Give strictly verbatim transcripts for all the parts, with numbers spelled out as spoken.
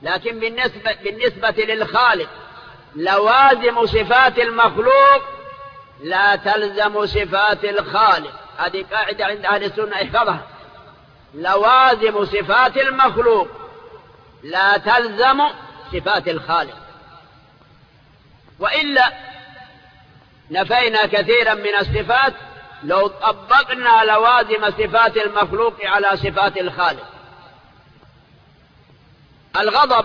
لكن بالنسبة, بالنسبة للخالق لوازم صفات المخلوق لا تلزم صفات الخالق. هذه قاعدة عند أهل السنة احفظها. لوازم صفات المخلوق لا تلزم صفات الخالق، وإلا نفينا كثيرا من الصفات لو طبقنا لوازم صفات المخلوق على صفات الخالق. الغضب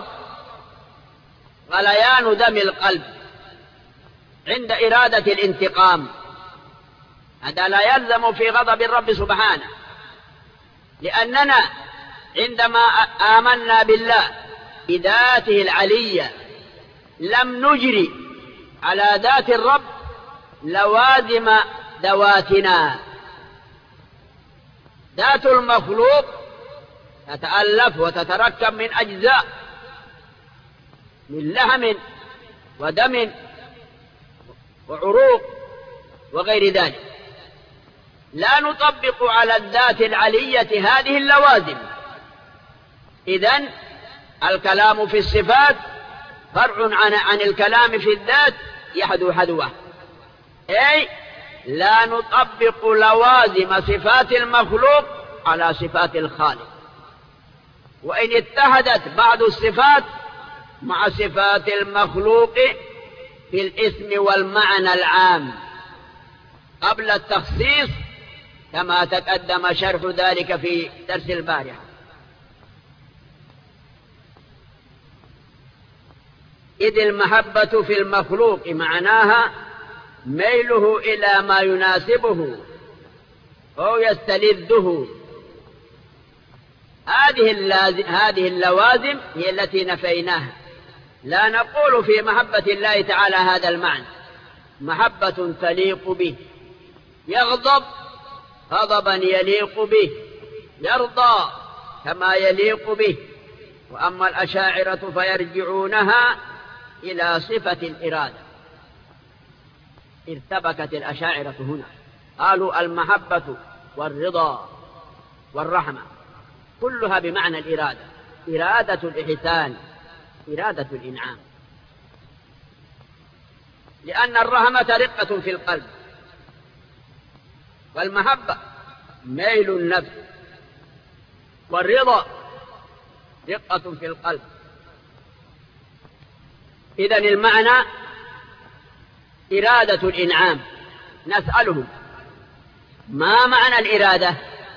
غليان دم القلب عند إرادة الانتقام، هذا لا يلزم في غضب الرب سبحانه، لأننا عندما آمنا بالله بذاته العلية لم نجري على ذات الرب لوازم ذواتنا. ذات المخلوق تتألف وتتركب من أجزاء، من لحم ودم وعروق وغير ذلك، لا نطبق على الذات العلية هذه اللوازم. إذن الكلام في الصفات فرع عن, عن الكلام في الذات يحدو حدوه، أي لا نطبق لوازم صفات المخلوق على صفات الخالق. وإن اتحدت بعض الصفات مع صفات المخلوق في الاسم والمعنى العام قبل التخصيص، كما تقدم شرح ذلك في درس البارحة. إذ المحبة في المخلوق معناها ميله إلى ما يناسبه أو يستلذه. هذه هذه اللوازم هي التي نفيناها. لا نقول في محبة الله تعالى هذا المعنى محبة تليق به، يغضب غضبا يليق به، يرضى كما يليق به. وأما الأشاعرة فيرجعونها إلى صفة الإرادة. ارتبكت الأشاعرة هنا، قالوا المحبة والرضا والرحمة كلها بمعنى الإرادة، إرادة الإحسان، إرادة الإنعام، لأن الرحمة رقة في القلب، والمحبة ميل النفس، والرضا رقة في القلب. إذن المعنى إرادة الإنعام. نسألهم ما معنى الإرادة؟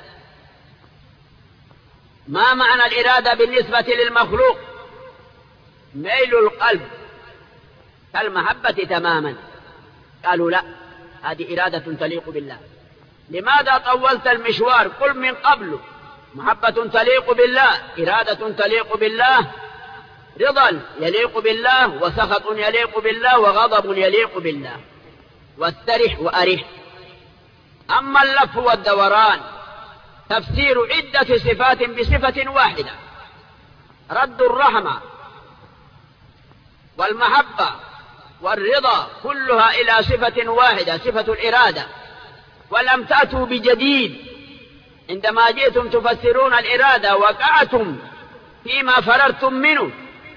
ما معنى الإرادة بالنسبة للمخلوق؟ ميل القلب كالمحبة تماما. قالوا لا، هذه إرادة تليق بالله. لماذا طولت المشوار؟ قل من قبل محبة تليق بالله، إرادة تليق بالله، رضا يليق بالله، وسخط يليق بالله، وغضب يليق بالله، واسترح وأرح. أما اللف والدوران تفسير عدة صفات بصفة واحدة، رد الرحمة والمحبة والرضا كلها إلى صفة واحدة، صفة الإرادة. ولم تأتوا بجديد عندما جئتم تفسرون الإرادة، وقعتم فيما فررتم منه.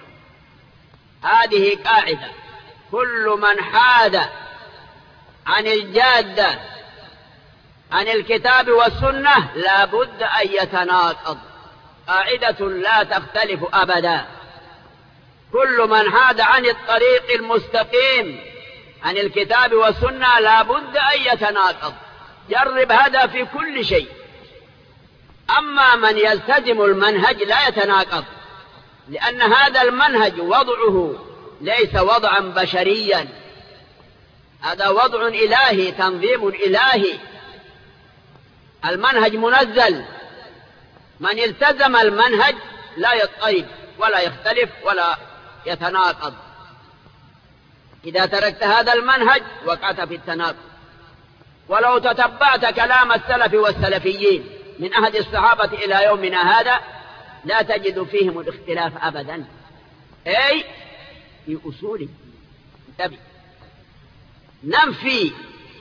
هذه قاعدة، كل من حاد عن الجادة عن الكتاب والسنة لا بد أن يتناقض، قاعدة لا تختلف أبدا. كل من حاد عن الطريق المستقيم عن الكتاب والسنة لا بد أن يتناقض. جرب هذا في كل شيء. أما من يلتزم المنهج لا يتناقض، لأن هذا المنهج وضعه ليس وضعا بشريا، هذا وضع إلهي، تنظيم إلهي، المنهج منزل. من التزم المنهج لا يضطرب ولا يختلف ولا يتناقض. إذا تركت هذا المنهج وقعت في التناقض. ولو تتبعت كلام السلف والسلفيين من عهد الصحابة إلى يومنا هذا لا تجد فيهم الاختلاف أبدا، أي في أصول. انتبه، ننفي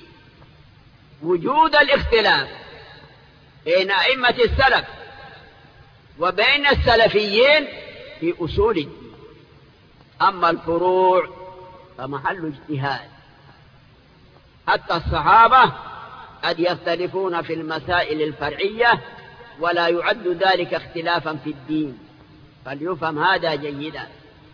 وجود الاختلاف بين أئمة السلف وبين السلفيين في أصول الدين. أما الفروع فمحل اجتهاد. حتى الصحابة قد يختلفون في المسائل الفرعية ولا يعد ذلك اختلافا في الدين، فليفهم هذا جيدا.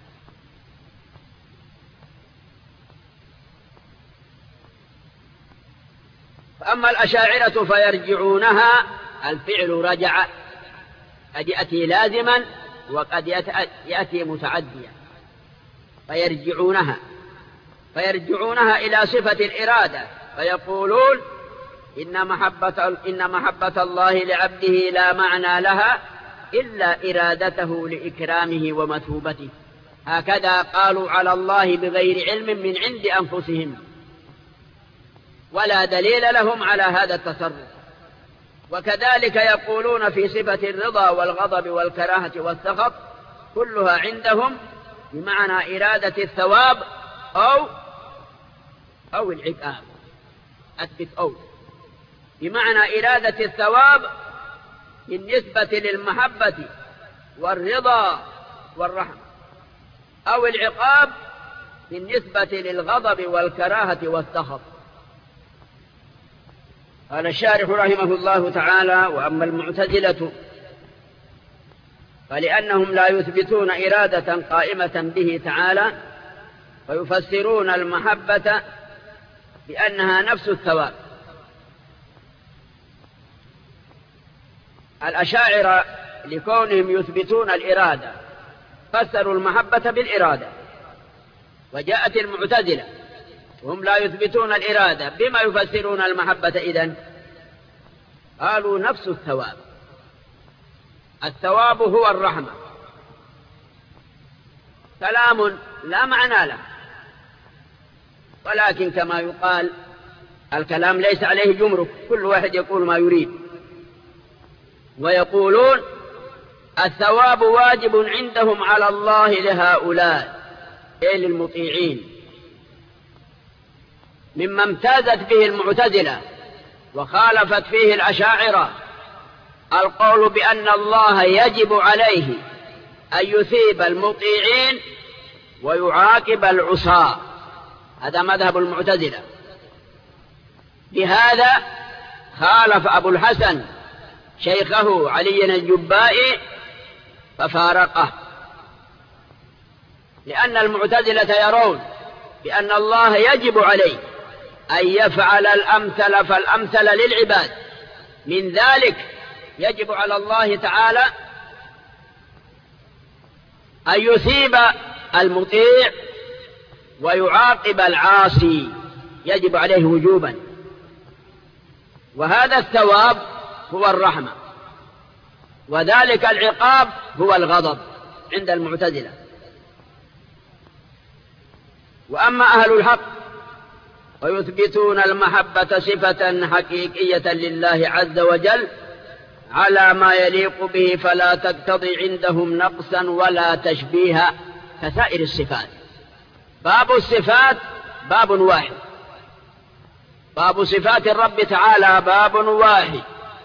فأما الأشاعرة فيرجعونها، الفعل رجع قد يأتي لازما وقد يأتي متعديا. فيرجعونها فيرجعونها إلى صفة الإرادة، فيقولون إن محبة, إن محبة الله لعبده لا معنى لها إلا إرادته لإكرامه ومثوبته. هكذا قالوا على الله بغير علم من عند أنفسهم، ولا دليل لهم على هذا التصرف. وكذلك يقولون في صفة الرضا والغضب والكراهة والسخط، كلها عندهم بمعنى إرادة الثواب أو أو العقاب. أثبت أو بمعنى إرادة الثواب بالنسبة للمحبة والرضا والرحمة، أو العقاب بالنسبة للغضب والكراهة والسخط. قال الشارح رحمه الله تعالى: وأما المعتزلة فلأنهم لا يثبتون إرادة قائمة به تعالى، ويفسرون المحبة بأنها نفس الثواب. الأشاعرة لكونهم يثبتون الإرادة فسروا المحبة بالإرادة، وجاءت المعتزلة وهم لا يثبتون الإرادة، بما يفسرون المحبة إذن؟ قالوا نفس الثواب. الثواب هو الرحمة. كلام لا معنى له، ولكن كما يقال الكلام ليس عليه جمرك، كل واحد يقول ما يريد. ويقولون الثواب واجب عندهم على الله لهؤلاء، أي للمطيعين، مما امتازت به المعتزلة وخالفت فيه الأشاعرة، القول بأن الله يجب عليه أن يثيب المطيعين ويعاقب العصاة. هذا مذهب المعتزلة. بهذا خالف أبو الحسن شيخه علي الجبائي ففارقه، لأن المعتزلة يرون بأن الله يجب عليه أن يفعل الأمثل فالأمثل للعباد. من ذلك يجب على الله تعالى أن يثيب المطيع ويعاقب العاصي، يجب عليه وجوبا. وهذا الثواب هو الرحمة، وذلك العقاب هو الغضب عند المعتزلة. وأما أهل الحق ويثبتون المحبة صفة حقيقية لله عز وجل على ما يليق به، فلا تقتضي عندهم نقصا ولا تشبيها كسائر الصفات. باب الصفات باب واحد، باب صفات الرب تعالى باب واحد،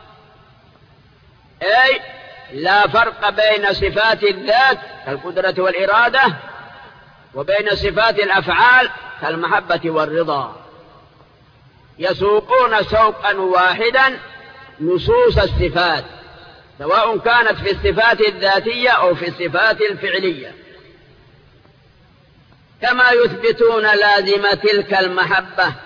أي لا فرق بين صفات الذات كالقدرة والإرادة وبين صفات الأفعال كالمحبة والرضا. يسوقون سوقا واحدا نصوص الصفات، سواء كانت في الصفات الذاتية أو في الصفات الفعلية، كما يثبتون لازم تلك المحبة